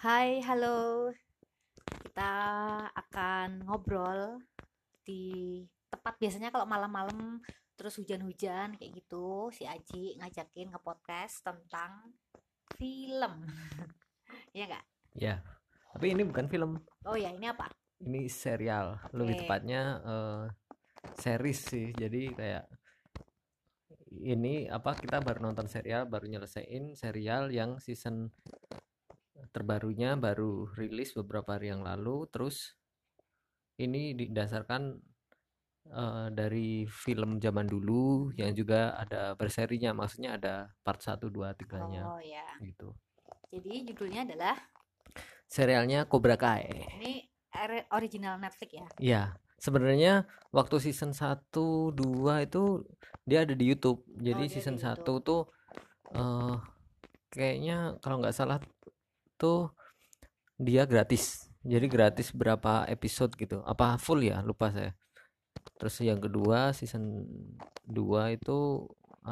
Hai, halo. Kita akan ngobrol di tepat biasanya kalau malam-malam terus hujan-hujan kayak gitu, si Aji ngajakin nge-podcast tentang film. Iya nggak? Ya, tapi ini bukan film, Oh ya, ini apa? ini serial. Lebih Oke. tepatnya series sih. Jadi kayak ini apa kita baru nonton serial, baru nyelesain serial yang season terbarunya baru rilis beberapa hari yang lalu. Terus ini didasarkan dari film zaman dulu yang Mhm. juga ada berserinya, maksudnya ada part satu 2 3-nya Oh ya. gitu. Jadi judulnya adalah Serialnya Cobra Kai. ini original Netflix ya. Iya, sebenarnya waktu season satu 2 itu dia ada di YouTube. Oh, Jadi dia season di satu YouTube. tuh eh kayaknya kalau nggak salah tuh dia gratis. Jadi Hmm. gratis berapa episode gitu. Apa full ya? Lupa saya. Terus yang kedua season 2 itu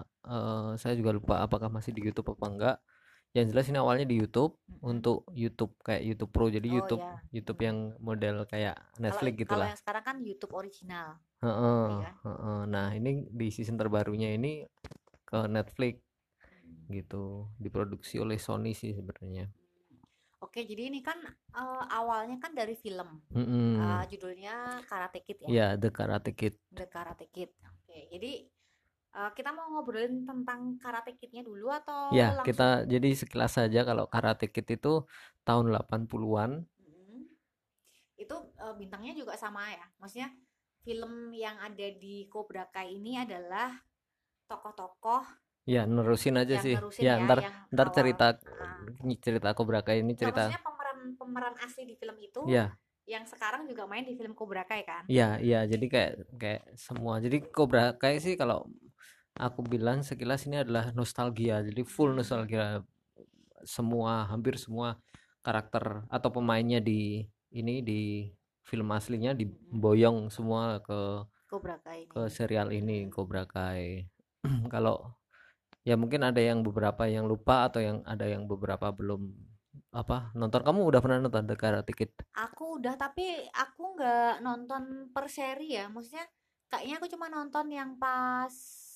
saya juga lupa apakah masih di YouTube apa enggak. Yang jelas ini awalnya di YouTube Mm-mm. untuk YouTube kayak YouTube Pro. Jadi Oh YouTube ya. YouTube Mm. yang model kayak Kalau Netflix kalau gitulah. yang sekarang kan YouTube original, Heeh, iya kan? heeh. Nah, ini di season terbarunya ini ke Netflix Hmm. gitu. Diproduksi oleh Sony sih sebenarnya. Oke, jadi ini kan awalnya kan dari film. Mm-mm. Judulnya Karate Kid ya, Ya, The Karate Kid. The Karate Kid. Oke, jadi kita mau ngobrolin tentang Karate Kid-nya dulu atau Ya, langsung. kita jadi sekilas saja kalau Karate Kid itu tahun 80-an. Mm, itu bintangnya juga sama ya? Maksudnya film yang ada di Cobra Kai ini adalah tokoh-tokoh Ya, nerusin aja yang sih. nerusin Ya, ya, ntar yang ntar awal. cerita Ah, cerita Cobra Kai ini nggak, cerita. maksudnya pemeran pemeran asli di film itu Ya, yang sekarang juga main di film Cobra Kai kan? ya, ya. Jadi kayak kayak semua. Jadi Cobra Kai sih kalau aku bilang sekilas ini adalah nostalgia. Jadi full Hmm, nostalgia, semua hampir semua karakter atau pemainnya di ini di film aslinya mm-mm. diboyong semua Cobra Kai ke ini. serial ini Mm-mm. Cobra Kai. Kalau ya mungkin ada yang beberapa yang lupa atau yang ada yang beberapa belum apa nonton. Kamu udah pernah nonton The Karate Kid? Aku udah, tapi aku nggak nonton per seri ya. Maksudnya kayaknya aku cuma nonton yang pas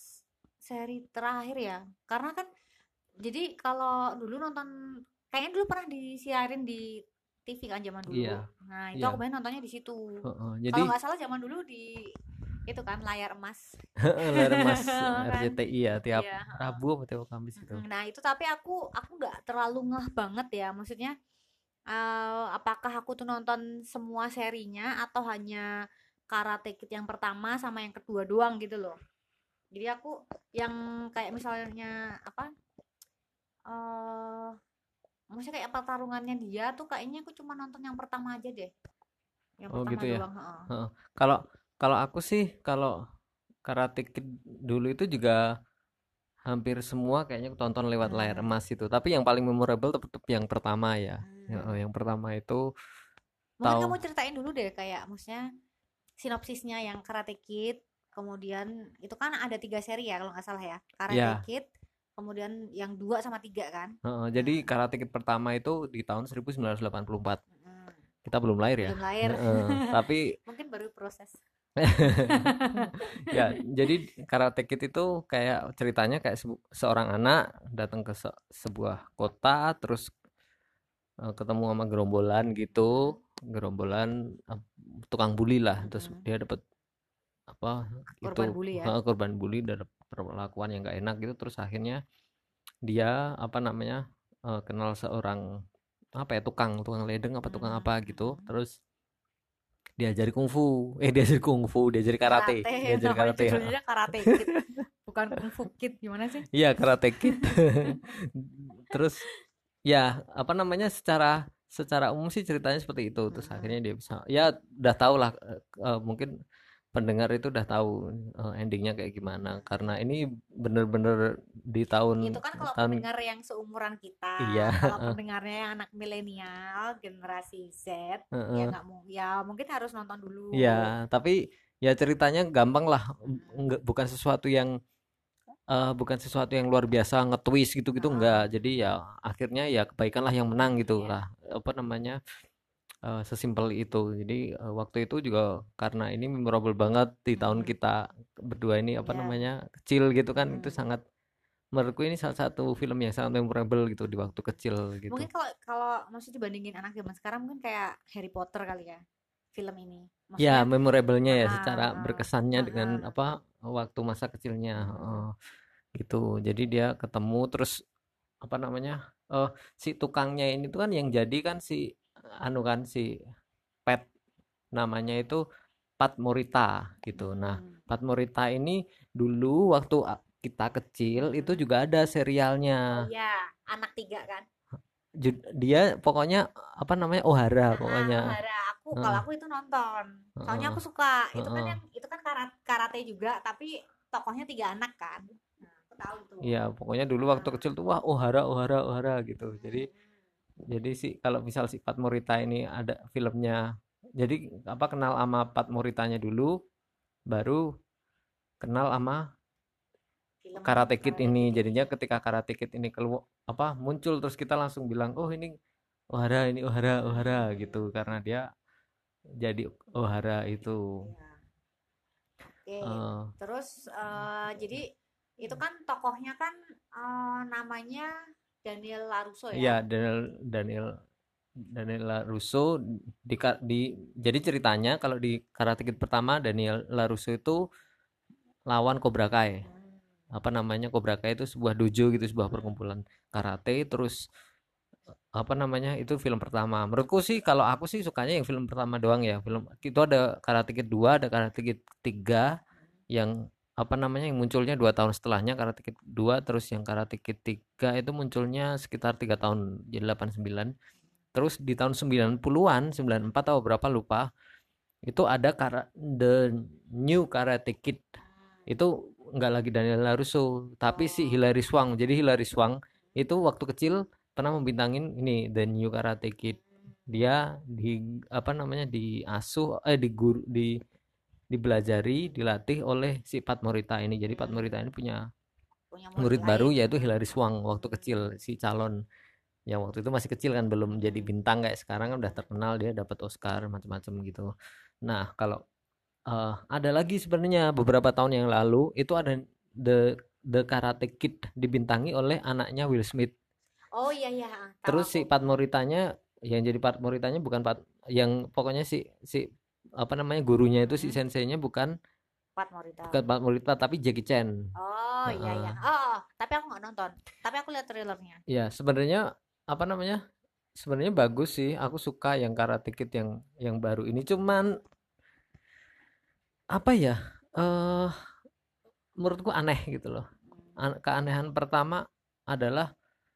seri terakhir ya. Karena kan jadi kalau dulu nonton kayaknya dulu pernah disiarin di TV kan zaman dulu. Iya, Nah, itu aku iya. banyak nontonnya di situ. Heeh. Kalau Jadi nggak salah zaman dulu di itu kan layar emas layar Mas kan. RCTI ya tiap Iya, heeh. Rabu atau tiap Kamis itu. Mm-mm. Nah, itu tapi aku nggak terlalu ngeh banget ya. Maksudnya apakah aku tuh nonton semua serinya atau hanya Karate Kid yang pertama sama yang kedua doang gitu loh. Jadi aku yang kayak misalnya apa, eh maksudnya kayak pertarungannya dia tuh kayaknya aku cuma nonton yang pertama aja deh. Yang Oh pertama gitu ya. doang, heeh. Heeh. Kalau kalau aku sih kalau Karate Kid dulu itu juga hampir semua kayaknya aku tonton lewat layar Hmm. emas itu. Tapi yang paling memorable tetap yang pertama ya. Hmm. Yang pertama itu Mungkin tahu. kamu ceritain dulu deh kayak maksudnya sinopsisnya yang Karate Kid, kemudian itu kan ada 3 seri ya kalau nggak salah ya. Karate Ya, Kid, kemudian yang 2 sama 3 kan. jadi Hmm. Karate Kid pertama itu di tahun 1984. Mm-mm. Kita belum lahir ya. Belum lahir. Tapi Mungkin baru proses. ya, jadi Karate Kid itu kayak ceritanya kayak seorang anak datang ke sebuah kota, terus ketemu sama gerombolan gitu, Mm-mm. gerombolan tukang bully lah. Terus Mm-mm. dia dapat apa itu, Korban bully ya. korban bully dan perlakuan yang gak enak gitu. Terus akhirnya dia apa namanya kenal seorang apa ya, tukang tukang ledeng apa tukang Mm-mm. apa gitu. Mm-mm. Terus diajari karate, Karate, diajari namanya karate. judulnya Karate Kid, bukan Kung Fu Kid gimana sih? Iya, Karate Kid. Terus ya apa namanya, secara secara umum sih ceritanya seperti itu. Terus Mm-mm. akhirnya dia bisa, ya udah tahu lah, mungkin pendengar itu udah tahu endingnya kayak gimana, karena ini bener-bener di Itu tahun kan kalau tahun pendengar yang seumuran kita, iya. kalau pendengarnya yang anak milenial, generasi Z, ya nggak mau, ya mungkin harus nonton dulu. Ya tapi ya ceritanya gampang lah. Mm-mm. Bukan sesuatu yang bukan sesuatu yang luar biasa nge-twist gitu-gitu Heeh, enggak. Jadi ya akhirnya ya kebaikan lah yang menang gitu iya, lah. Apa namanya? Sesimpel itu. Jadi waktu itu juga karena ini memorable banget di tahun mhm, kita berdua ini apa iya, namanya? Kecil gitu kan itu mhm. sangat menurutku ini salah satu film yang sangat memorable gitu di waktu kecil gitu. Mungkin kalau kalau maksudnya dibandingin anak zaman sekarang mungkin kayak Harry Potter kali ya, film ini. Ya, Maksudnya memorable-nya ya heeh, secara heeh, berkesannya dengan heeh, apa waktu masa kecilnya, mhm, heeh, gitu. Jadi dia ketemu terus apa namanya? Oh, si tukangnya ini tuh kan yang jadi kan si anu kan si Pet namanya itu Pat Morita gitu. Nah, mhm, Pat Morita ini dulu waktu kita kecil itu mhm. juga ada serialnya. Oh iya, anak tiga kan? Dia pokoknya apa namanya? Ohara Heeh, pokoknya. Ohara. Kalau Heeh, aku itu nonton. Soalnya heeh, aku suka. Itu kan heeh. yang itu kan karate juga, tapi tokohnya tiga anak kan. Nah, aku tahu itu. Iya, pokoknya dulu waktu Heeh. kecil tuh wah Ohara Ohara Ohara gitu. Mhm, mhm. Jadi sih kalau misal si Pat Morita ini ada filmnya. Jadi apa kenal sama Pat Moritanya dulu, baru kenal sama Film Karate Kid Karate ini. Kid ini. Jadinya ketika Karate Kid ini keluar apa muncul terus kita langsung bilang, "Oh, ini Ohara Ohara" gitu Hmm, karena dia jadi Ohara itu. iya. Oke. Eh, Terus jadi itu kan tokohnya kan namanya Daniel LaRusso ya. iya Daniel Daniel Daniel LaRusso jadi ceritanya kalau di Karate Kid pertama Daniel LaRusso itu lawan Cobra Kai. Hmm. Apa namanya? Cobra Kai itu sebuah dojo gitu, sebuah perkumpulan karate terus apa namanya? Itu film pertama. Menurutku sih kalau aku sih sukanya yang film pertama doang ya. Film itu ada Karate Kid 2, ada Karate Kid 3 yang apa namanya yang munculnya 2 tahun setelahnya Karate Kid 2 terus yang Karate Kid 3 itu munculnya sekitar 3 tahun jadi 89 terus di tahun 90-an 94 atau berapa lupa itu ada The New Karate Kid itu nggak lagi Daniel LaRusso tapi si Oh. Hilary Swank jadi Hilary Swank itu waktu kecil pernah membintangin ini The New Karate Kid dia di apa namanya diasuh dibelajari dilatih oleh si Pat Morita ini jadi Pat Hmm. Morita ini punya Punya murid murid baru lain. yaitu Hilary Swank waktu kecil Hmm. si calon yang waktu itu masih kecil kan belum jadi Hmm. bintang kayak sekarang kan udah terkenal dia dapat Oscar macam-macam gitu. Nah, kalau ada lagi sebenarnya beberapa tahun yang lalu itu ada The The Karate Kid dibintangi oleh anaknya Will Smith. Oh iya iya, tahu Terus aku. si Pat Moritanya yang jadi Pat Moritanya bukan Pat yang pokoknya si si apa namanya gurunya itu si Hmm. senseinya bukan Pat Morita. bukan Pat Morita tapi Jackie Chan. Oh iya Heeh. iya. Oh, tapi aku nggak nonton. Tapi aku lihat trailernya. Ya sebenarnya apa namanya sebenarnya bagus sih aku suka yang Karate Kid yang baru ini cuman apa ya eh menurutku aneh gitu loh. Keanehan pertama adalah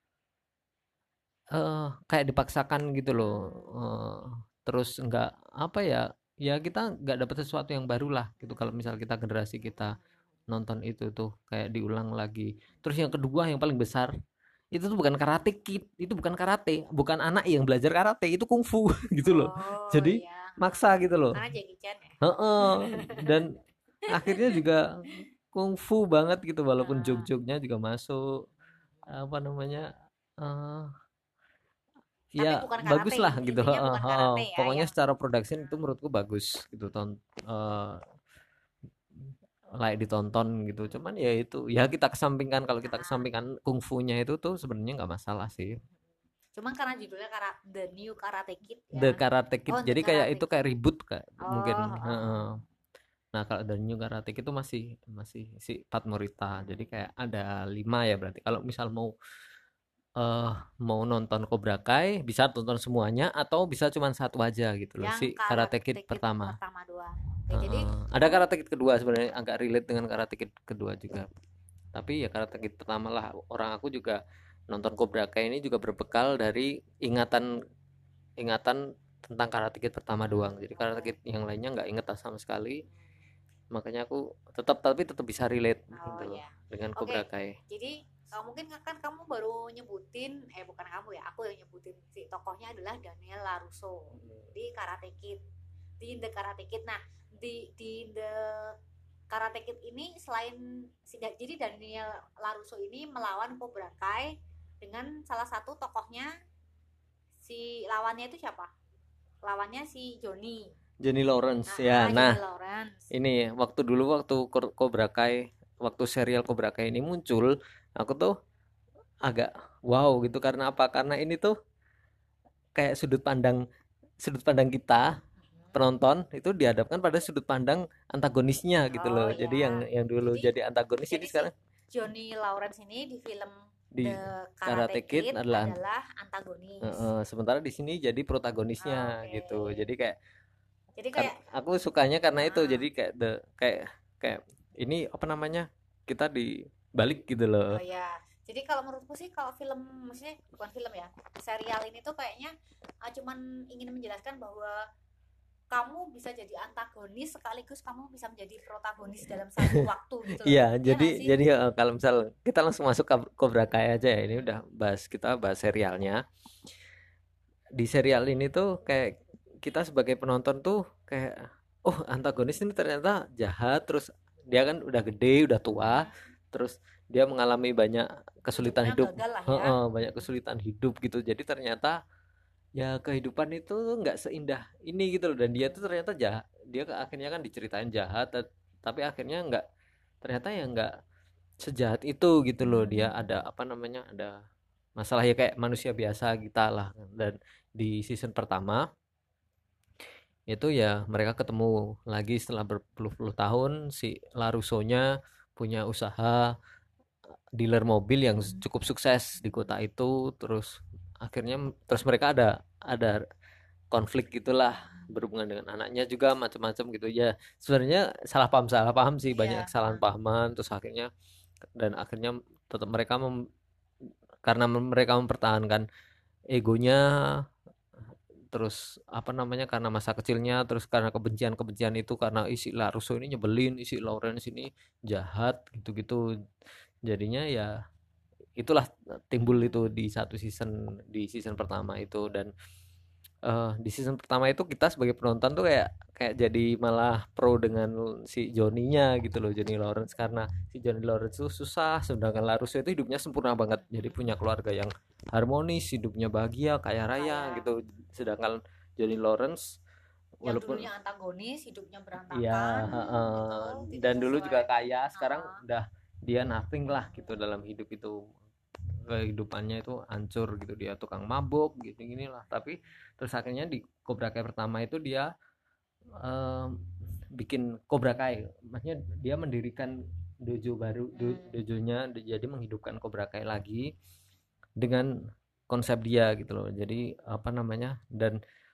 kayak dipaksakan gitu loh, terus enggak apa ya, ya kita nggak dapat sesuatu yang baru lah gitu kalau misal kita generasi kita nonton itu tuh kayak diulang lagi. Terus yang kedua yang paling besar, itu tuh bukan Karate Kid, itu bukan karate, bukan anak yang belajar karate, itu kungfu gitu loh. Oh Jadi iya. maksa gitu loh. Karena Jackie Chan ya. Heeh, dan akhirnya juga kungfu banget gitu walaupun Heeh. jok-joknya juga masuk, apa namanya, eee Tapi ya bukan karate. bagus lah gitu, Intinya heeh bukan heeh. karate ya Pokoknya yang. secara production itu menurutku bagus gitu eee, layak ditonton gitu. Cuman ya itu, ya kita kesampingkan kalau kita Heeh. kesampingkan kungfunya itu tuh sebenarnya nggak masalah sih. Cuman karena judulnya The New Karate Kid The ya. Karate Kid Oh, The jadi kayak Karate itu kayak Kid. ribut kayak mungkin, Oh, heeh. heeh. Nah, kalau The New Karate Kid itu masih masih si Pat Morita. Jadi kayak ada 5 ya berarti. Kalau misal eh mau nonton Cobra Kai bisa tonton semuanya atau bisa cuma satu aja gitu loh Yang si Karate Kid Karate Kid pertama. pertama doang. Oke, jadi Heeh. Ada kamu Karate Kid kedua sebenarnya agak relate dengan Karate Kid kedua juga. Tapi ya Karate Kid pertama lah orang aku juga nonton Cobra Kai ini juga berbekal dari ingatan ingatan tentang Karate Kid pertama doang. Jadi Karate oh, Kid yang lainnya nggak inget sama sekali. Makanya aku tetap bisa relate oh gitu ya. dengan Oke, Cobra Kai. jadi mungkin kan kamu baru nyebutin, bukan kamu ya, aku yang nyebutin si tokohnya adalah Daniel LaRusso di Karate Kid, di The Karate Kid. Nah, di The Karate Kid ini selain jadi Daniel LaRusso ini melawan Cobra Kai dengan salah satu tokohnya, si lawannya itu siapa? Lawannya si Johnny. Johnny Lawrence ya. Johnny Nah, Lawrence. ini waktu Cobra Kai, waktu serial Cobra Kai ini muncul, aku tuh agak wow gitu. Karena apa? Karena ini tuh kayak sudut pandang kita penonton itu dihadapkan pada sudut pandang antagonisnya gitu Oh loh. Jadi ya. yang dulu Jadi jadi antagonis ini jadi si sekarang Johnny Lawrence ini di film di The Karate Karate Kid Kid adalah adalah antagonis. sementara di sini jadi protagonisnya Oke. gitu. Jadi kayak Jadi kan kayak aku sukanya karena itu. ah, Jadi kayak kayak ini apa namanya? Kita dibalik gitu loh. oh ya. Jadi kalau menurutku sih kalau film, maksudnya bukan film ya, serial ini tuh kayaknya cuman ingin menjelaskan bahwa kamu bisa jadi antagonis sekaligus kamu bisa menjadi protagonis dalam satu waktu gitu loh. Iya, Iya nggak sih? jadi kalau misal kita langsung masuk ke Cobra Kai aja ya. Ini udah kita bahas serialnya. Di serial ini tuh kayak kita sebagai penonton tuh kayak oh, antagonis ini ternyata jahat, terus dia kan udah gede, udah tua, Hmm, terus dia mengalami banyak kesulitan hidupnya hidup. gagal lah ya. Heeh, banyak kesulitan hidup gitu. Jadi ternyata ya kehidupan itu nggak seindah ini gitu loh. Dan dia tuh ternyata jahat. Dia akhirnya kan diceritain jahat, tapi akhirnya nggak, ternyata ya nggak sejahat itu gitu loh. Dia ada apa namanya, ada masalah ya kayak manusia biasa kita lah. Dan di season pertama itu ya mereka ketemu lagi setelah berpuluh-puluh tahun. Si Larusso-nya punya usaha dealer mobil yang cukup sukses di kota itu. Terus mereka ada konflik gitulah, berhubungan dengan anaknya juga macam-macam gitu ya. Sebenarnya salah paham sih, banyak Iya. kesalahan pahaman. Terus akhirnya tetap karena mereka mempertahankan egonya, terus apa namanya, karena masa kecilnya, terus karena kebencian itu, karena isi Larusso ini nyebelin, isi Lawrence ini jahat gitu-gitu. Jadinya ya itulah timbul itu di season pertama itu. Dan di season pertama itu kita sebagai penonton tuh kayak kayak jadi malah pro dengan si Johnny-nya gitu loh, Johnny Lawrence. Karena si Johnny Lawrence tuh susah, sedangkan Larusso itu hidupnya sempurna banget, jadi punya keluarga yang harmonis, hidupnya bahagia, kaya raya Kayak gitu. Sedangkan Johnny Lawrence yang walaupun dulunya antagonis, hidupnya ya berantakan gitu, tidak dan dulu sesuai. juga kaya, sekarang Ah, udah dia nothing lah gitu dalam hidup itu. Kehidupannya itu hancur gitu, dia tukang mabuk gitu gini lah. Tapi terus akhirnya di Cobra Kai pertama itu dia em, bikin Cobra Kai, maksudnya dia mendirikan dojo baru, hmm. dojonya jadi menghidupkan Cobra Kai lagi dengan konsep dia gitu loh. Jadi apa namanya, dan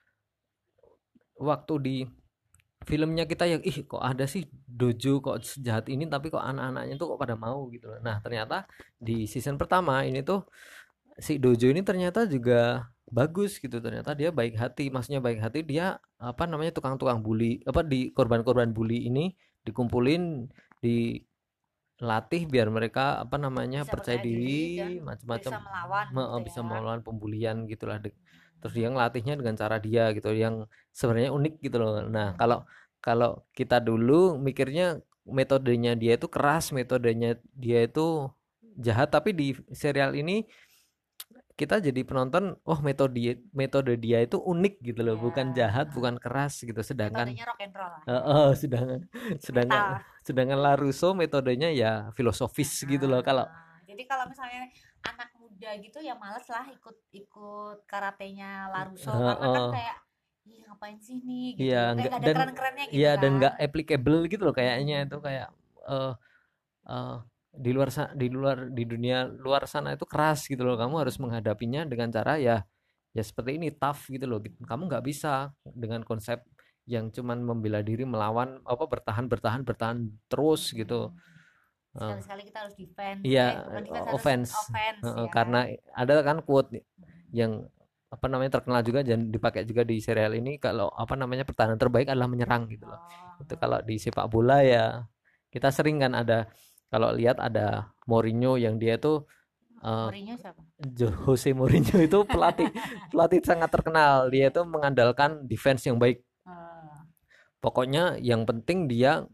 waktu di filmnya kita yang ih kok ada sih dojo kok sejahat ini, tapi kok anak-anaknya tuh kok pada mau gitu loh. Nah ternyata di season pertama ini tuh si dojo ini ternyata juga bagus gitu. Ternyata dia baik hati, maksudnya baik hati. Dia apa namanya, tukang-tukang bully, apa, di korban-korban bully ini dikumpulin, dilatih biar mereka apa namanya Bisa percaya percaya diri dan diri macam-macam, bisa melawan gitu bisa ya. melawan pembulian gitulah. Terus dia ngelatihnya dengan cara dia gitu yang sebenarnya unik gitu loh. Nah kalau kalau kita dulu mikirnya metodenya dia itu keras, metodenya dia itu jahat, tapi di serial ini kita jadi penonton, oh, metode dia itu unik gitu loh, Iya. bukan jahat, bukan keras gitu. Sedangkan Metodenya rock and roll lah ya. sedangkan sedangkan Metal. sedangkan Larusso metodenya ya filosofis gitu loh. Kalau Jadi kalau misalnya anak muda gitu ya males lah ikut ikut karatenya Larusso karena kan kayak ih ngapain sih nih gitu iya loh. Kayak enggak, gak ada dan keren-kerennya iya, gitu dan kan. enggak applicable gitu loh kayaknya. Itu Mm-mm. kayak eh eh, di dunia luar sana itu keras gitu loh. Kamu harus menghadapinya dengan cara ya ya seperti ini, tough gitu loh. Kamu nggak bisa dengan konsep yang cuman membela diri, melawan, apa, bertahan bertahan bertahan terus gitu. Mm-mm. Eh, Sekali-sekali kita harus defense. iya, Bukan defense, harus offense. offense ya. Karena ada kan quote yang apa namanya terkenal juga dan dipakai juga di serial ini, kalau apa namanya pertahanan terbaik adalah menyerang gitu loh. Itu Oh. kalau di sepak bola ya kita sering kan ada, kalau lihat ada Mourinho yang dia tuh eh, Mourinho siapa? Jose Mourinho itu pelatih pelatih sangat terkenal. Dia tuh mengandalkan defense yang baik. Eh, Pokoknya yang penting dia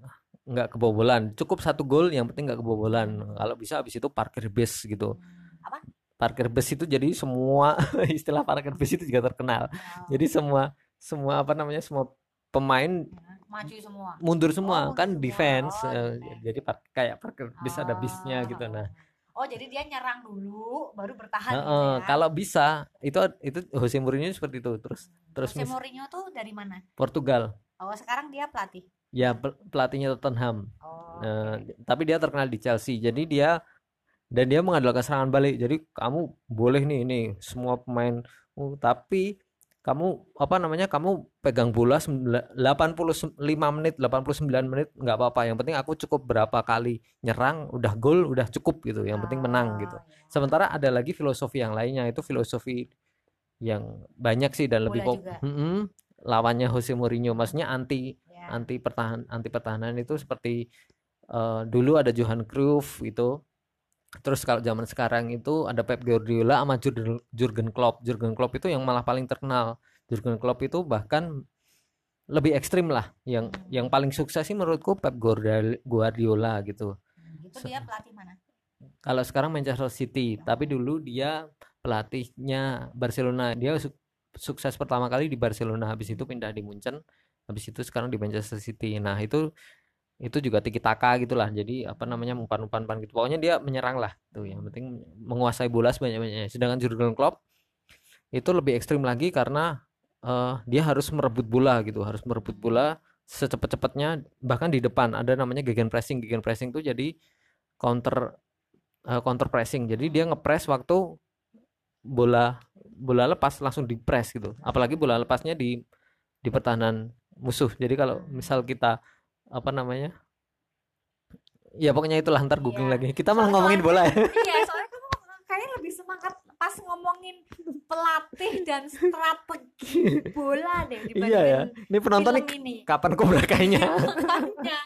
nggak kebobolan, cukup satu gol yang penting nggak kebobolan. Kalau bisa habis itu parkir base gitu. Apa? Parkir base itu jadi semua istilah parkir base itu juga terkenal. Oh, Jadi semua semua apa namanya, semua pemain maju semua. mundur Oh, semua mundur kan semua. defense, Oh, defense. jadi kayak parkir base ada bisnya Oh, gitu. Nah, oh, jadi dia nyerang dulu, baru bertahan gitu ya. kalau bisa itu Jose Mourinho seperti itu. Terus terus Jose Mourinho tuh dari mana? Portugal. Oh, sekarang dia pelatih. Ya, pelatihnya Tottenham. Oh, Tapi dia terkenal di Chelsea. Jadi dia mengandalkan serangan balik. Jadi kamu boleh nih ini semua pemain, tapi kamu apa namanya, kamu pegang bola 85 menit, 89 menit nggak apa-apa. Yang penting aku cukup berapa kali nyerang, udah gol, udah cukup gitu. Yang penting menang gitu. ya. Sementara ada lagi filosofi yang lainnya, itu filosofi yang banyak sih dan lebih Bola juga. lawannya Jose Mourinho, maksudnya Ya. anti pertahanan itu seperti dulu ada Johan Cruyff itu. Terus kalau zaman sekarang itu ada Pep Guardiola sama Jurgen Klopp. Jurgen Klopp itu yang malah paling terkenal. Jurgen Klopp itu bahkan lebih ekstrim lah. Yang paling sukses sih menurutku Pep Guardiola gitu. Itu dia pelatih mana? Kalau sekarang Manchester City, tapi dulu dia pelatihnya Barcelona. Dia sukses pertama kali di Barcelona, habis itu pindah di Munchen, habis itu sekarang di Manchester City. Nah, itu juga tiki taka gitulah, jadi apa namanya, umpan-umpan gitu, pokoknya dia menyerang lah tuh, yang penting menguasai bola sebanyak-banyaknya. Sedangkan Jurgen Klopp itu lebih ekstrim lagi karena dia harus merebut bola gitu, harus merebut bola secepat-cepatnya, bahkan di depan ada namanya gegen pressing tuh, jadi counter counter pressing, jadi dia ngepres waktu bola bola lepas langsung di press gitu, apalagi bola lepasnya di pertahanan musuh. Jadi kalau misal kita apa namanya, ya pokoknya itulah, ntar googling Iya. lagi. Kita malah ngomongin bola ya. Iya, soalnya kamu kayaknya lebih semangat pas ngomongin pelatih dan strategi bola deh Iya ya. dibandingin Ini penonton nih film ini. kapan Cobra Kai-nya? Makanya.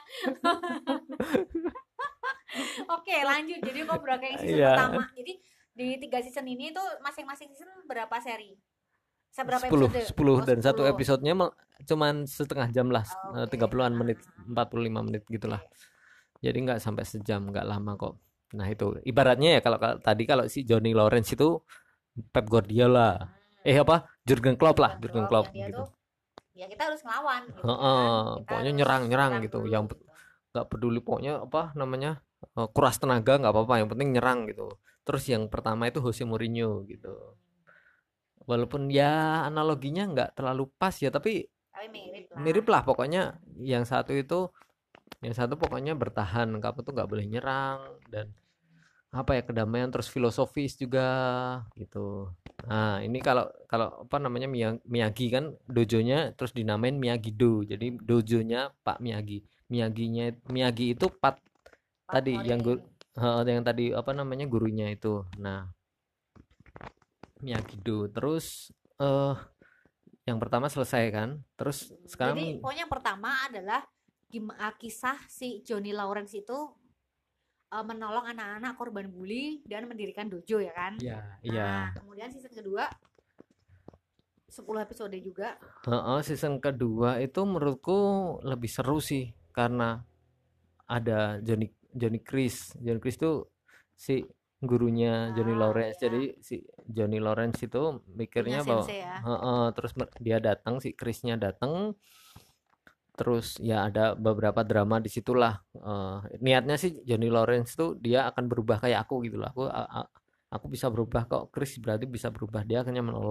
Oke, lanjut. Jadi Cobra Kai yang season Iya. pertama. Jadi di 3 season ini tuh masing-masing season berapa seri? Seberapa 10 episode? 10 Oh, dan satu 10. episodenya cuman setengah jam lah, Oke. 30-an menit, 45 menit gitulah. Oke. Jadi nggak sampai sejam, nggak lama kok. Nah, itu ibaratnya ya, tadi kalau si Johnny Lawrence itu Pep Guardiola. Apa? Jurgen Klopp lah, Jurgen Klopp Yang dia gitu. tuh ya kita harus ngelawan gitu Heeh, kan. Kita pokoknya harus nyerang gitu. dulu Yang gitu. nggak peduli pokoknya apa namanya, kuras tenaga nggak apa-apa, yang penting nyerang gitu. Terus yang pertama itu Jose Mourinho gitu. Walaupun ya analoginya nggak terlalu pas ya, tapi Tapi mirip lah. mirip lah pokoknya. Yang satu pokoknya bertahan, kamu tuh nggak boleh nyerang, dan apa ya, kedamaian, terus filosofis juga gitu. Nah, ini kalau kalau apa namanya, Miyagi kan dojonya terus dinamain Miyagi-Do. Jadi dojonya Pak Miyagi. Miyagi itu tadi Pak yang tadi apa namanya, gurunya itu. Nah, Miyagi-Do. Terus yang pertama selesai kan. Terus sekarang Jadi pokoknya yang pertama adalah kisah si Johnny Lawrence itu menolong anak-anak korban bully dan mendirikan dojo ya kan. iya, Nah, iya. kemudian season kedua 10 episode juga. Season kedua itu menurutku lebih seru sih, karena ada Johnny Chris. Johnny Chris tuh si gurunya Johnny Lawrence. Iya. Jadi si Johnny Lawrence itu mikirnya Punya bahwa sensei ya. terus dia datang, si Chrisnya datang, terus ya ada beberapa drama di situlah. Niatnya sih Johnny Lawrence tuh dia akan berubah kayak aku gitu lah. Aku bisa berubah kok, Chris berarti bisa berubah. Dia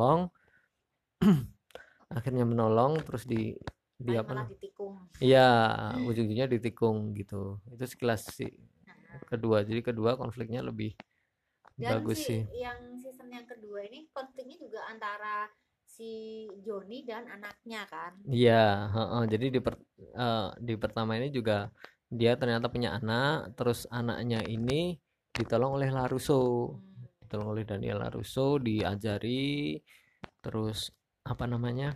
akhirnya menolong, terus di apa Malah namanya? ditikung. Iya, ujung-ujungnya ditikung gitu. Itu sekilas sih kedua. Jadi kedua konfliknya lebih Dan bagus sih. yang season yang kedua ini konfliknya juga antara si Joni dan anaknya kan. Iya, jadi di pertama ini juga dia ternyata punya anak, terus anaknya ini ditolong oleh LaRusso. Ditolong oleh Daniel LaRusso, diajari, terus apa namanya?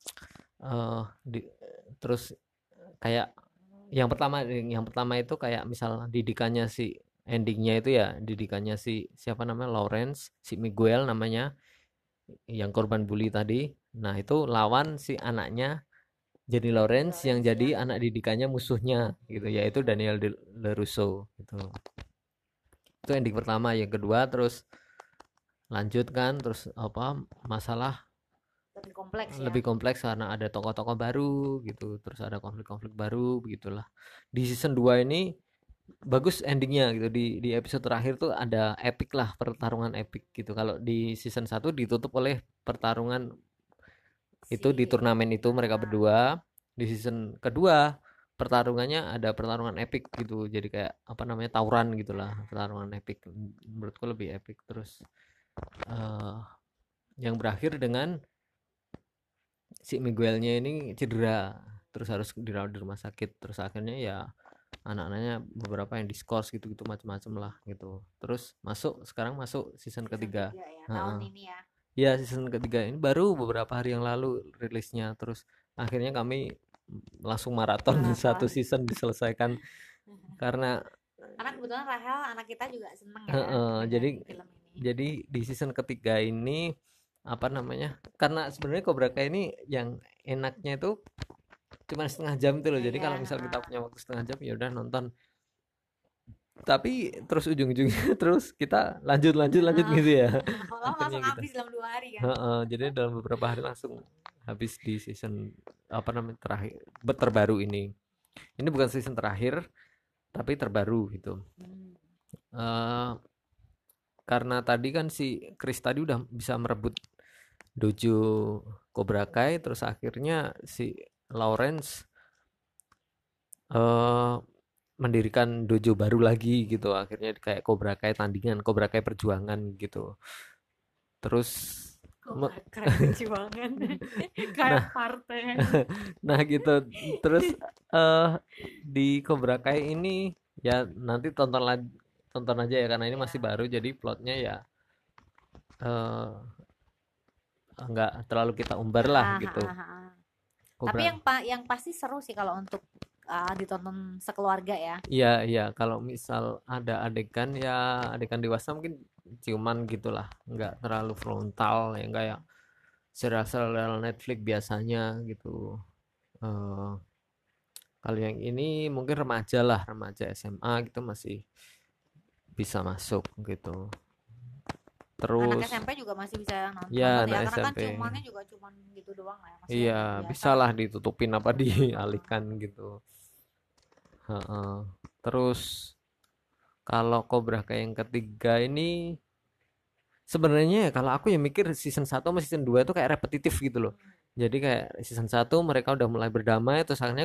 Terus kayak yang pertama itu kayak misal endingnya itu ya, didikannya si siapa namanya, Lawrence, si Miguel namanya, yang korban bully tadi. Nah, itu lawan si anaknya Jenny Jenny Lawrence yang Lawrence jadi yang anak didikannya musuhnya gitu, yaitu Daniel LaRusso gitu. Itu ending pertama. Yang kedua terus lanjut kan, terus apa, masalah lebih kompleks ya. lebih kompleks karena ada tokoh-tokoh baru gitu, terus ada konflik-konflik baru begitulah. Di season 2 ini bagus endingnya gitu. Di episode terakhir tuh ada epic lah, pertarungan epic gitu. Kalau di season 1 ditutup oleh pertarungan itu di Si turnamen itu mereka ah, berdua. Di season kedua pertarungannya ada pertarungan epic gitu, jadi kayak apa namanya, tawuran gitulah, pertarungan epic. Menurutku lebih epic. Terus eh, yang berakhir dengan si Miguelnya ini cedera, terus harus dirawat di rumah sakit. Terus akhirnya ya anak-anaknya beberapa yang diskors gitu-gitu, macam-macam lah gitu. Terus sekarang masuk season season ketiga. 3 ya tahun Heeh. ini ya. Ya, season ketiga ini baru beberapa hari yang lalu rilisnya. Terus akhirnya kami langsung maraton satu Maraton. season diselesaikan karena Karena kebetulan Rahel anak kita juga seneng ya dengan jadi film ini. di season ketiga ini apa namanya? Karena sebenarnya Cobra Kai ini yang enaknya itu cuma setengah jam itu loh. Ya Jadi ya. kalau misal kita punya waktu setengah jam ya udah nonton. Tapi terus ujung-ujungnya terus kita lanjut lanjut lanjut Ah, gitu ya. malah Akhirnya langsung gitu. habis dalam 2 hari kan. Jadi dalam beberapa hari langsung habis di season apa namanya terakhir, terbaru ini. Ini bukan season terakhir, tapi terbaru gitu. Hmm. Eh karena tadi kan si Chris tadi udah bisa merebut dojo Cobra Kai, terus akhirnya si Lawrence eh mendirikan dojo baru lagi gitu. Akhirnya kayak Cobra Kai tandingan, Cobra Kai perjuangan gitu. Terus Cobra Kai perjuangan kayak nah partai. nah gitu. Terus eh di Cobra Kai ini ya nanti tonton aja ya, karena ini masih Ya. baru, jadi plotnya ya eh nggak terlalu kita umbar lah Ah, ah, gitu. ah, ah. Tapi Cobra, yang pasti seru sih kalau untuk ditonton sekeluarga ya. iya iya, kalau misal ada adegan ya adegan dewasa mungkin ciuman gitulah, nggak terlalu frontal yang kayak serial-serial Netflix biasanya gitu. eh Kalau yang ini mungkin remaja lah, remaja SMA gitu masih bisa masuk gitu. Anak Terus SMP juga masih bisa ya nonton ya anak karena kan SMP, ciumannya juga cuman gitu doang lah ya. Maksudnya iya biasa bisa lah. lah ditutupin apa dialihkan gitu. Heeh. Terus kalau Cobra kayak yang ketiga ini sebenarnya kalau aku ya mikir season 1 sama season 2 itu kayak repetitif gitu loh. Jadi kayak season 1 mereka udah mulai berdamai, terus akhirnya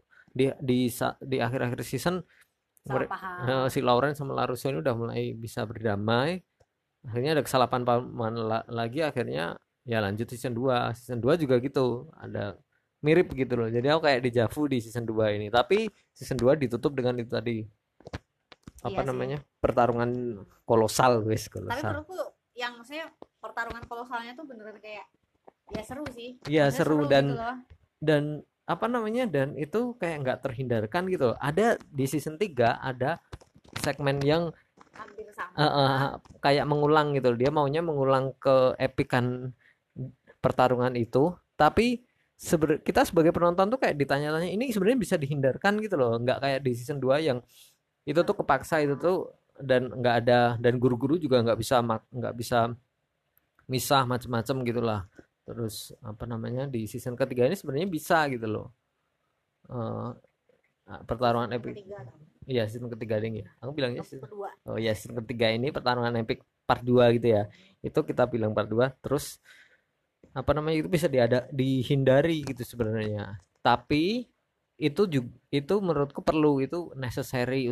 di akhir-akhir season Salah paham. si Lauren sama Larusso ini udah mulai bisa berdamai. Akhirnya ada kesalahan lagi, akhirnya ya lanjut season 2. Season 2 juga gitu. Ada mirip gitu loh. Jadi aku kayak dejavu di season 2 ini. Tapi season 2 ditutup dengan itu tadi. Apa Iya sih. namanya? Pertarungan kolosal, guys, Tapi kolosal. menurutku yang maksudnya pertarungan kolosalnya tuh beneran kayak ya seru sih. Iya Maksudnya seru, seru gitu loh. dan apa namanya, dan itu kayak nggak terhindarkan gitu. Ada di season 3 ada segmen yang Hampir sama. kayak mengulang gitu. Dia maunya mengulang keepikan pertarungan itu, tapi kita sebagai penonton tuh kayak ditanya-tanya ini sebenarnya bisa dihindarkan gitu loh. Nggak kayak di season 2 yang itu tuh kepaksa itu tuh, dan nggak ada, dan guru-guru juga nggak bisa misah macem-macem gitulah. Terus apa namanya, di season ketiga ini sebenarnya bisa gitu loh. Eh, Pertarungan Season epic. ketiga dong. Iya, season ketiga ding ya. Aku bilangnya Oh, kedua. oh ya, season ketiga ini pertarungan epic part 2 gitu ya. Itu kita bilang part 2. Terus apa namanya, itu bisa dihindari gitu sebenarnya. Tapi itu menurutku perlu, itu necessary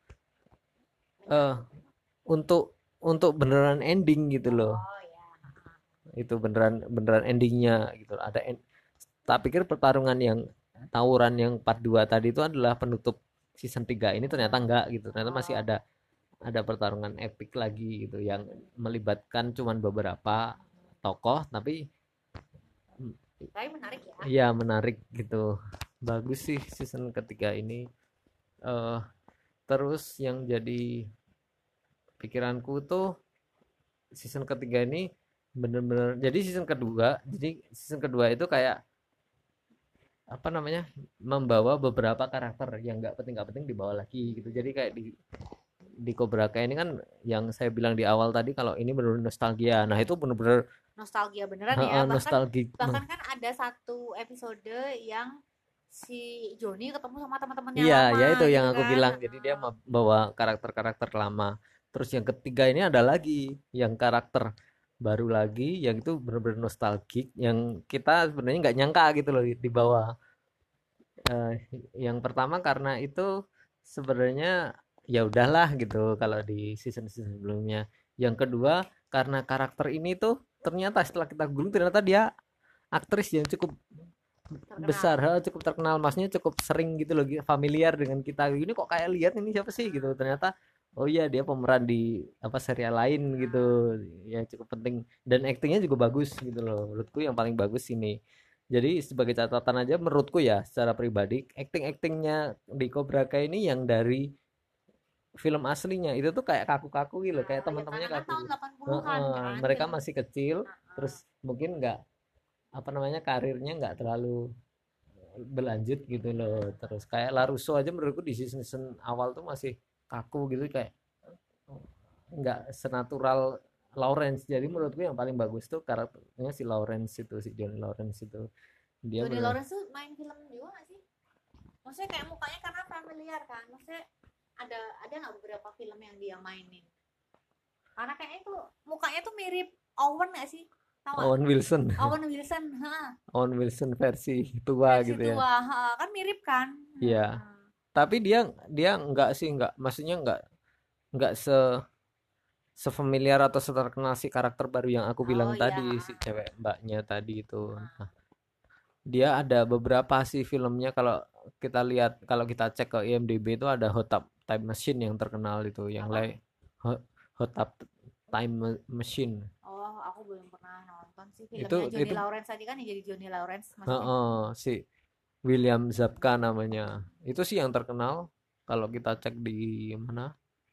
eh untuk beneran ending gitu loh. Oh ya. Itu beneran beneran endingnya gitu. Tak pikir pertarungan yang tawuran yang part 2 tadi itu adalah penutup season 3, ini ternyata enggak gitu. Ternyata masih Oh, ada pertarungan epic lagi gitu yang melibatkan cuman beberapa tokoh, tapi tapi menarik ya. iya menarik gitu. Bagus sih season ketiga ini. eh Terus yang jadi pikiranku tuh season ketiga ini bener-bener, jadi season kedua itu kayak apa namanya, membawa beberapa karakter yang nggak penting dibawa lagi gitu. Jadi kayak di Cobra Kai ini kan yang saya bilang di awal tadi kalau ini benar nostalgia. Nah, itu benar-benar Nostalgia beneran ya. Bahkan nostalgic. bahkan kan ada satu episode yang si Joni ketemu sama teman-temannya Iya, ya lama itu yang gitu aku kan. bilang. Jadi dia bawa karakter-karakter lama. Terus yang ketiga ini ada lagi yang karakter baru lagi yang itu benar-benar nostalgic yang kita sebenarnya nggak nyangka gitu loh di bawah. Eh, yang pertama karena itu sebenarnya ya udahlah gitu kalau di season-season sebelumnya. Yang kedua karena karakter ini tuh ternyata setelah kita googling ternyata dia aktris yang cukup besar, Terkenal. cukup terkenal, maksudnya cukup sering gitu loh, familiar dengan kita. Ini kok kayak lihat ini siapa sih gitu. Ternyata oh iya dia pemeran di apa serial lain gitu. Ya cukup penting dan aktingnya juga bagus gitu loh. Menurutku yang paling bagus ini. Jadi sebagai catatan aja menurutku ya secara pribadi aktingnya di Cobra Kai ini yang dari film aslinya itu tuh kayak kaku-kaku gitu, kayak Ya karena teman-temannya kan kaku. tahun 80-an Heeh, kan mereka film. masih kecil, Heeh. terus mungkin nggak apa namanya karirnya nggak terlalu berlanjut gitu loh. Terus kayak Larusso aja menurutku di season season awal tuh masih kaku gitu, kayak nggak senatural Lawrence. Jadi menurutku yang paling bagus tuh karakternya si Lawrence itu, si Johnny Lawrence itu. Dia Johnny bener. Lawrence tuh main film juga gak sih? Maksudnya kayak mukanya karena familiar kan. Maksudnya ada nggak beberapa film yang dia mainin? Karena kayaknya tuh mukanya tuh mirip Owen gak sih? Tahu gak? Owen Wilson. Owen Wilson, ha, Owen Wilson versi tua versi gitu ya. tua, ha, kan mirip kan? Iya. Tapi dia dia enggak sih, enggak, maksudnya enggak sefamiliar atau seterkenal si karakter baru yang aku bilang Oh iya, tadi, ha, si cewek mbaknya tadi itu. Nah, dia ada beberapa sih filmnya, kalau kita lihat, kalau kita cek ke IMDb itu ada Hot Tub Time Machine yang terkenal itu, yang apa? lain Hot, Hot Tub Time Machine. Oh, aku belum pernah nonton sih Itu filmnya Johnny itu Lawrence tadi kan yang jadi Johnny Lawrence maksudnya. si William Zabka namanya. Itu sih yang terkenal kalau kita cek di mana.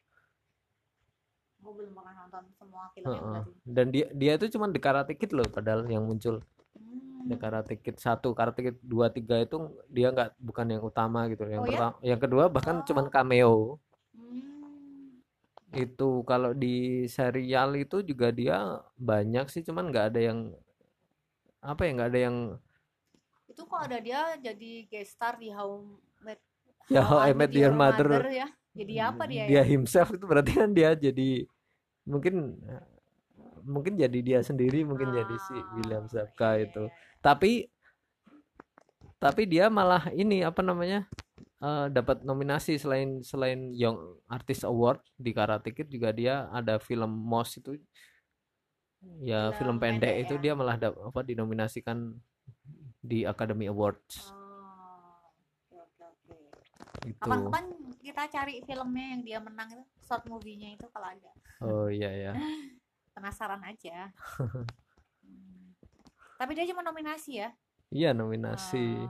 Aku belum pernah nonton semua filmnya berarti. Dan dia itu cuma di Karate Kid loh, padahal yang muncul di Hmm. Karate Kid 1, Karate Kid 2, 3 itu dia nggak, bukan yang utama gitu. Yang Oh ya? pertama, yang kedua bahkan cuma Oh. cameo. Hmm. Itu kalau di serial itu juga dia banyak sih, cuman nggak ada yang apa ya, nggak ada yang Itu kok ada dia jadi guest star di ya How How I I Met Met Your Your Mother Mother. ya. Jadi apa dia Dia ya? himself itu berarti kan dia jadi mungkin mungkin jadi dia sendiri, mungkin jadi si William Ah, iya Zabka iya itu. iya. Tapi dia malah ini apa namanya, dapat nominasi selain selain Young Artist Award di Karate Kid, juga dia ada film Moss itu ya, Film film pendek pendek itu ya. dia malah apa dinominasikan di Academy Awards Oh, oke oke oke. itu. Kapan-kapan kita cari filmnya yang dia menang itu, short movie-nya itu kalau ada. Oh iya ya. Penasaran aja. Hmm. Tapi dia cuma nominasi ya. Iya nominasi Oh,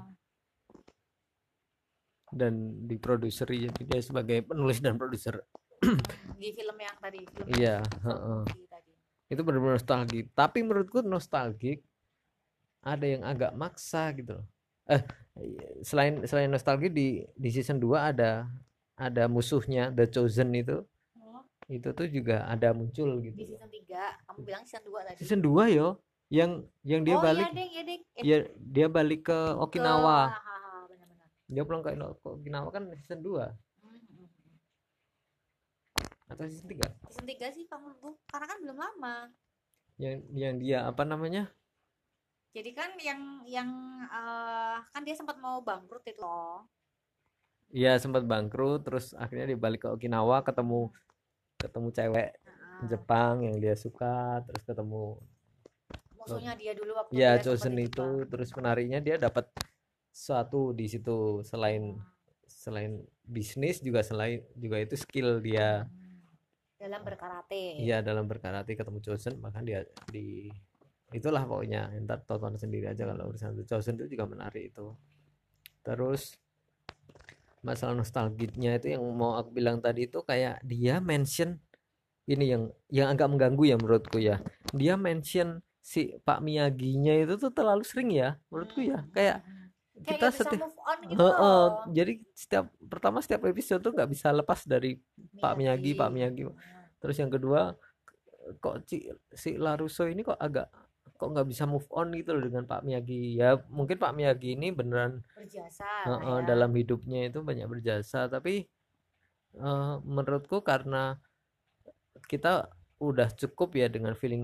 dan diproduseri, jadi dia sebagai penulis dan produser. di film yang tadi, film yang Iya, short movie tadi. itu benar-benar nostalgic. Tapi menurutku nostalgic ada yang agak maksa gitu loh. Eh, selain selain nostalgia di season 2 ada musuhnya The Chosen itu. Oh, Itu tuh juga ada muncul gitu di loh. season 3, kamu bilang season 2 tadi. Season 2 yo, yang dia Oh iya balik, deh, iya deh. dia balik ke Ke Okinawa. benar-benar. Dia pulang ke Okinawa kan season 2 Hmm, hmm, hmm. atau season 3. Season 3 sih kamu tuh karena kan belum lama. Yang dia apa namanya? Jadi kan yang kan dia sempat mau bangkrut itu loh. Iya sempat bangkrut, terus akhirnya dia balik ke Okinawa, ketemu ketemu cewek Heeh. Jepang yang dia suka, terus ketemu Musuhnya dia dulu waktu ya dia sempat Chosen di itu. Jepang. Terus menariknya dia dapat sesuatu di situ, selain Hmm. selain bisnis juga, selain juga itu skill dia. Dalam berkarate. Iya dalam berkarate, ketemu Chosen, bahkan dia di itulah pokoknya, ntar tonton sendiri aja kalau urusan itu. Chosen itu juga menarik itu. Terus masalah nostalgiknya itu yang mau aku bilang tadi itu, kayak dia mention ini yang agak mengganggu ya menurutku ya. Dia mention si Pak Miyagi-nya itu tuh terlalu sering ya menurutku ya. Kayak kayak kita nggak bisa setiap move on gitu loh. jadi setiap episode tuh nggak bisa lepas dari Pak Miyagi. Miyagi. Terus yang kedua, kok si Larusso ini kok nggak bisa move on gitu loh dengan Pak Miyagi. Ya mungkin Pak Miyagi ini beneran Berjasa lah ya. dalam hidupnya itu banyak berjasa, tapi menurutku karena kita udah cukup ya dengan feeling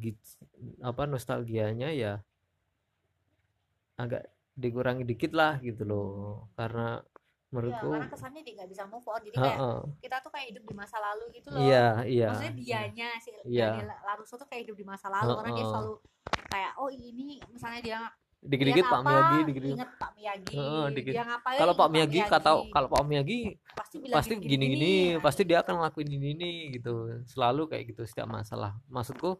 nostalgianya ya, agak dikurangi dikit lah gitu loh, karena Iya, menurutku. karena kesannya dia nggak bisa move on. Jadi kayak Heeh. kita tuh kayak hidup di masa lalu gitu Iya, loh. iya, Maksudnya iya, dianya si iya. Daniel LaRusso tuh kayak hidup di masa lalu karena dia Heeh. selalu kayak oh ini misalnya dia lihat Dikit-dikit Pak Miyagi, apa dikit-dikit. inget Pak Heeh, Miyagi, dikit. dia ngapain inget Pak Miyagi, Kalau Pak Miyagi pasti bilang pasti gini gini gini. gini-gini, Nah, pasti kayak dia gitu. akan ngelakuin ini gitu. Selalu kayak gitu setiap masalah. Maksudku,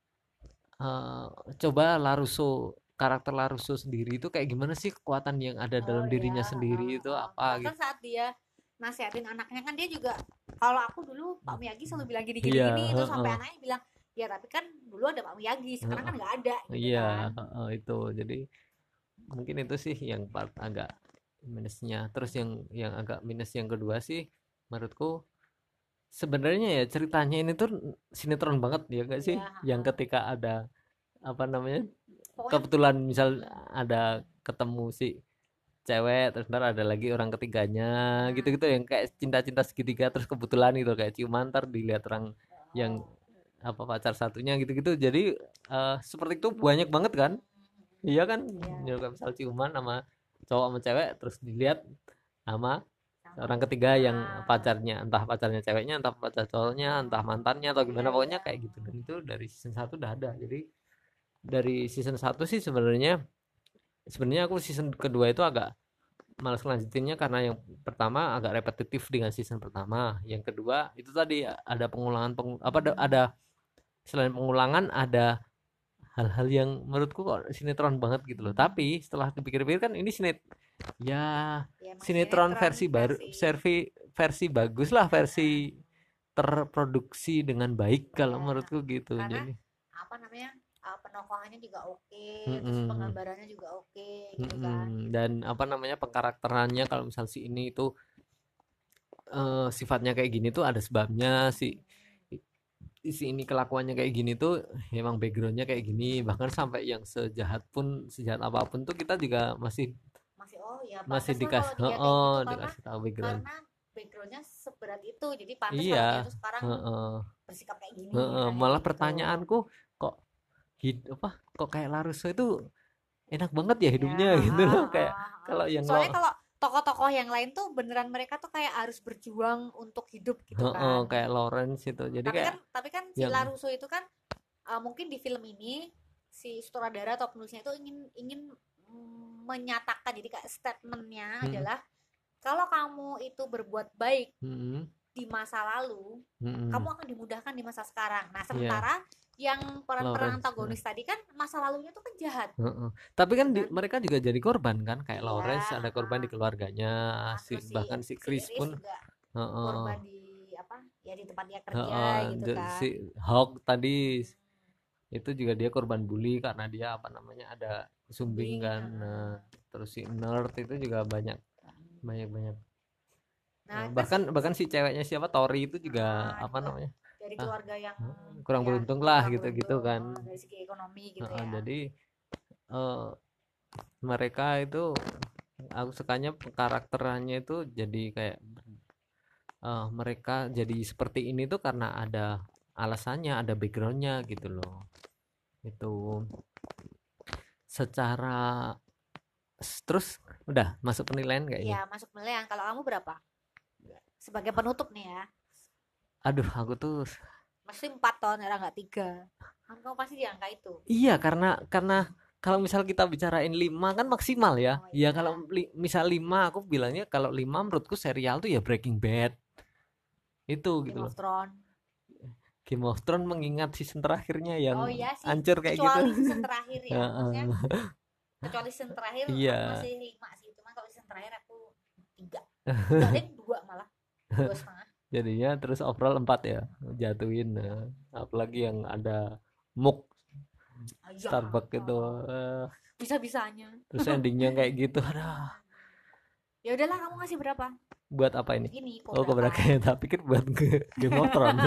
eh, coba karakter Larusso sendiri itu kayak gimana sih, kekuatan yang ada Oh dalam ya, dirinya sendiri itu apa bahkan gitu. saat dia nasihatin anaknya kan dia juga kalau aku dulu Pak Miyagi selalu bilang gini gini Iya, gini terus sampai heeh. anaknya bilang ya tapi kan dulu ada Pak Miyagi sekarang Heeh. kan nggak ada gitu Iya, kan. heeh, itu. Jadi mungkin itu sih yang part agak minusnya. Terus yang agak minus yang kedua sih menurutku, sebenarnya ya ceritanya ini tuh sinetron banget ya gak sih? Iya, Yang ketika ada apa namanya, pokoknya kebetulan misal mm, ada ketemu si cewek, terus ntar ada lagi orang ketiganya mm, gitu-gitu, yang kayak cinta-cinta segitiga, terus kebetulan gitu kayak ciuman, ntar dilihat orang yang oh, apa pacar satunya gitu-gitu. Jadi seperti itu banyak banget kan. Iya kan, iya ya kayak misal ciuman sama cowok sama cewek, terus dilihat sama sama orang ketiga yang ah pacarnya, entah pacarnya ceweknya, entah pacar cowoknya, entah mantannya atau iya gimana, pokoknya iya kayak gitu. Dan itu dari season satu udah ada. Jadi dari season satu sih sebenarnya aku season kedua itu agak malas ngelanjutinnya, karena yang pertama agak repetitif dengan season pertama, yang kedua itu tadi ada pengulangan ada selain pengulangan ada hal-hal yang menurutku kok sinetron banget gitu loh. Tapi setelah dipikir-pikir kan ini ya ya emang sinetron sinetron versi baru, versi versi bagus lah, ah, versi terproduksi dengan baik kalau iya menurutku gitu. karena Jadi apa namanya penokohannya juga oke terus mm-mm, penggambarannya juga oke gitu kan. mm-mm. Dan apa namanya, pengkarakterannya kalau misal si ini itu sifatnya kayak gini tuh ada sebabnya, si ini kelakuannya kayak gini tuh emang backgroundnya kayak gini, bahkan sampai yang sejahat apapun tuh kita juga masih Masih oh ya masih pantas lah kalau dikasih, dia kayak gitu dikasih tahu background. karena backgroundnya seberat itu jadi pantas Iya, kalau dia tuh sekarang heeh, bersikap kayak gini heeh. nah kayak Malah gitu pertanyaanku, kok apa, kok kayak Larusso itu enak banget ya ya hidupnya gitu loh, kayak kalau yang soalnya kalau tokoh-tokoh yang lain tuh beneran mereka tuh kayak harus berjuang untuk hidup gitu heeh, kan. kayak Lawrence itu. Jadi kayak Tapi kan si yang Larusso itu kan mungkin di film ini si sutradara atau penulisnya itu ingin ingin menyatakan jadi kayak statementnya mm, adalah kalau kamu itu berbuat baik mm, di masa lalu, mm, kamu akan dimudahkan di masa sekarang. Nah, iya, sementara yang peran-peran Lawrence. antagonis tadi kan masa lalunya tuh kan jahat, Heeh. Tapi kan gitu kan? mereka juga jadi korban kan, kayak Iya, Lawrence ada korban di keluarganya, terus si bahkan si si Chris Iris pun. juga Heeh, korban di apa? Ya di tempat dia kerja heeh. gitu kan. Si Hawk tadi itu juga dia korban bully karena dia apa namanya, ada sumbing Kambing. kan. Nah, terus si Nerd itu juga banyak banyak banyak. Nah, kan Bahkan bahkan si ceweknya siapa, Tori itu juga apa juga namanya, dari ah, keluarga yang kurang ya beruntung lah kurang gitu gitu beruntung kan. dari segi ekonomi gitu Heeh, ya. jadi eh, mereka itu, aku sukanya karakterannya itu jadi kayak mereka jadi seperti ini tuh karena ada alasannya, ada backgroundnya gitu loh. Itu secara terus udah masuk penilaian kayak ini. Iya, masuk penilaian. Kalau kamu berapa? Sebagai penutup nih ya. Aduh, aku tuh Mesti 4 ton, ya nggak 3. Kan kamu pasti di angka itu. iya, karena kalau misal kita bicarain 5 kan maksimal ya. Oh Ya iya. kalau misal 5, aku bilangnya kalau 5 menurutku serial tuh ya Breaking Bad. Itu gitu Game loh. of Thrones. Game of Thrones mengingat season terakhirnya yang Oh iya sih, hancur kayak gitu. kecuali season terakhir ya. Heeh. Maksudnya kecuali season terakhir aku Iya. masih 5 sih. Cuma kalau season terakhir aku 3. Enggak deh, 2 malah. 2,5. Jadinya terus overall 4 ya jatuhin. Nah, apalagi yang ada Muk Ah, iya. Starbucks itu. Oh. bisa-bisanya. terus endingnya kayak gitu. Aduh, Ya udahlah, kamu ngasih berapa? buat apa ini? Ini Oh, Cobra keberakayan, Kai. tak pikir buat Game of Thrones.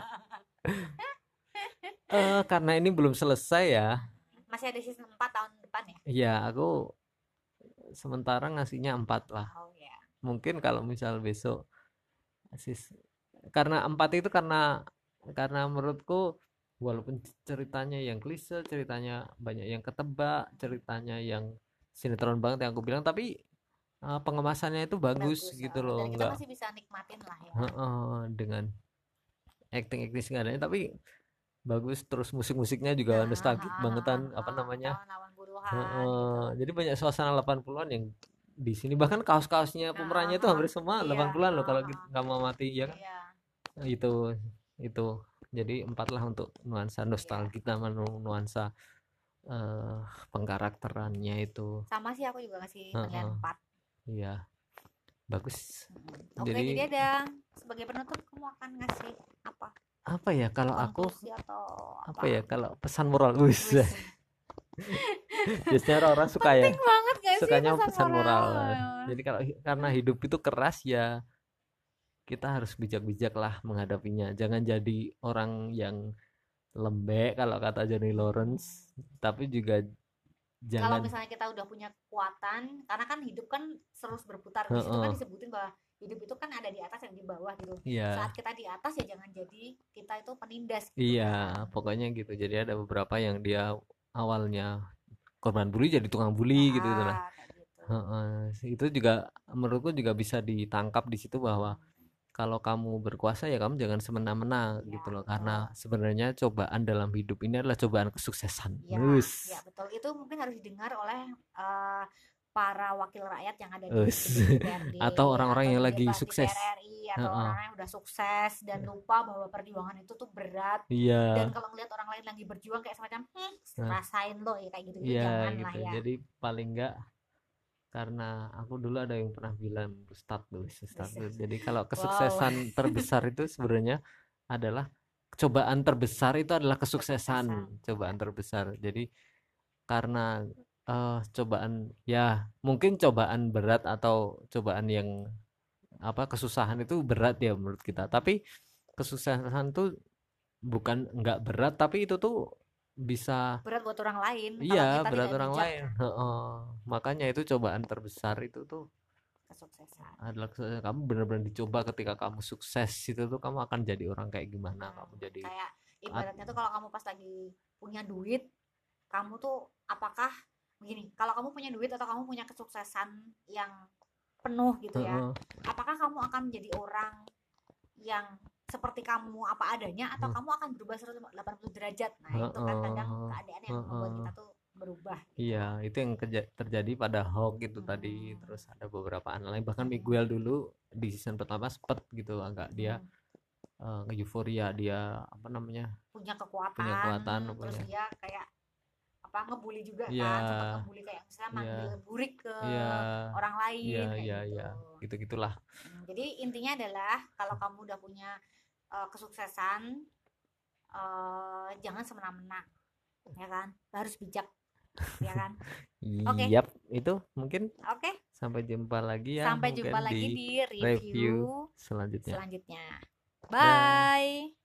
Karena ini belum selesai ya. Masih ada season 4 tahun depan ya? Ya, aku sementara ngasihnya 4 lah. Oh ya. Mungkin kalau misal besok sis karena 4 itu karena menurutku walaupun ceritanya yang klise, ceritanya banyak yang ketebak, ceritanya yang sinetron banget yang aku bilang, tapi pengemasannya itu bagus Bagus. gitu loh, Dan kita enggak masih bisa nikmatin lah ya. dengan acting seadanya tapi bagus, terus musik-musiknya juga nostalgic Nah, bangetan apa namanya. lawan-lawan buruhan gitu. Jadi banyak suasana 80-an yang di sini, bahkan kaos-kaosnya pemerannya itu hampir semua Iya, 80-an loh kalau kamu amati ya kan. iya, Itu jadi 4 lah untuk nuansa iya. nostalgia sama nuansa eh pengkarakterannya itu. Sama sih, aku juga ngasih penilaian Heeh, 4. iya, bagus. Oke, jadi Jadi ada sebagai penutup kamu akan ngasih apa? apa ya kalau aku, Konklusi atau apa apa? ya kalau pesan moral, wis. Wis. Biasanya orang suka ya, Penting banget gak sih sukanya pesan pesan moral? moral. Jadi kalau karena hidup itu keras ya, kita harus bijak-bijak lah menghadapinya. Jangan jadi orang yang lembek kalau kata Johnny Lawrence, tapi juga Kalau jangan. misalnya kita udah punya kekuatan, karena kan hidup kan terus berputar. Di situ kan Heeh, disebutin bahwa hidup itu kan ada di atas dan di bawah gitu. iya, Saat kita di atas ya jangan jadi kita itu penindas gitu iya, kan. pokoknya gitu. Jadi ada beberapa yang dia awalnya korban bully jadi tukang bully Ya, gitu gitu lah. kayak gitu. Heeh, itu juga menurutku juga bisa ditangkap di situ bahwa kalau kamu berkuasa ya kamu jangan semena-mena Ya, gitu loh, karena betul. sebenarnya cobaan dalam hidup ini adalah cobaan kesuksesan. Ya, Nus, ya betul. Itu mungkin harus didengar oleh para wakil rakyat yang ada di nus. gedung DPRD Atau orang-orang atau yang di lagi sukses. DPR RI atau Heeh, orang-orang yang udah sukses dan lupa bahwa perjuangan itu tuh berat. Dan iya, kalau ngelihat orang lain lagi berjuang kayak semacam nah, rasain lo ya kayak gitu-gitu iya jangan lah gitu. ya. Jadi paling enggak, karena aku dulu ada yang pernah bilang Ustadz tuh, Ustadz tuh. Jadi kalau Wow, kesuksesan terbesar itu sebenarnya adalah cobaan terbesar itu adalah kesuksesan, kesuksesan. Ya. cobaan terbesar. Jadi karena cobaan ya mungkin cobaan berat atau cobaan yang apa kesusahan itu berat ya menurut kita. Tapi kesuksesan tuh bukan nggak berat, tapi itu tuh bisa, Berat buat orang lain iya, kalau kita berat tidak orang bijak lain. kan. Heeh. Makanya itu cobaan terbesar itu tuh Kesuksesan. adalah kamu benar-benar dicoba. Ketika kamu sukses itu tuh kamu akan jadi orang kayak gimana, kamu jadi Kayak at- ibaratnya tuh kalau kamu pas lagi punya duit, kamu tuh apakah begini, kalau kamu punya duit atau kamu punya kesuksesan yang penuh gitu ya, heeh, apakah kamu akan menjadi orang yang seperti kamu apa adanya atau kamu akan berubah 180 derajat. Nah itu kan kadang heeh, keadaan yang membuat heeh. kita tuh berubah gitu. Iya, itu yang terjadi pada Hawk itu tadi. Mm-mm. Terus ada beberapa anak lain, bahkan Mm-mm. Miguel dulu di season pertama sempet gitu agak dia Mm-mm. euforia, dia apa namanya, Punya punya kekuatan, kekuatan terus punya, dia kayak apa ngebully juga iya, kan, sempat ngebully kayak misalnya iya, manggil burik ke iya, orang iya, lain kayak iya, gitu. iya, gitu gitulah. Jadi intinya adalah kalau kamu udah punya kesuksesan, jangan semena-mena, ya kan? Harus bijak, ya kan? Oke, Yap, itu mungkin oke. sampai jumpa lagi ya Sampai mungkin jumpa di lagi di review review selanjutnya. selanjutnya. Dah. Bye.